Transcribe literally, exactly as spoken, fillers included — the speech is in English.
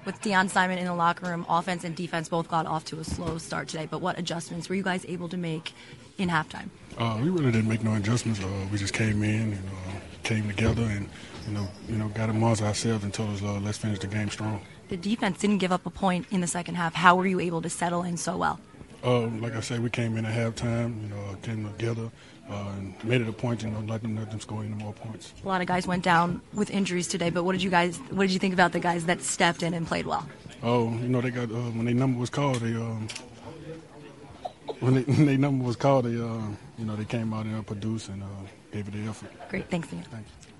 With Deion Simon in the locker room, offense and defense both got off to a slow start today, but what adjustments were you guys able to make in halftime? Uh, we really didn't make no adjustments. Uh, we just came in and uh, came together and, you know, you know, got amongst ourselves and told us, uh, let's finish the game strong. The defense didn't give up a point in the second half. How were you able to settle in so well? Uh, like I said, we came in at halftime, you know, came together uh, and made it a point, you know, let them let them score any more points. A lot of guys went down with injuries today, but what did you guys, what did you think about the guys that stepped in and played well? Oh, you know, they got uh, when their number was called, they um, when, they, when their number was called, they uh, you know, they came out and uh, produced and uh, gave it the effort. Great, thanks, Ian. Thank you.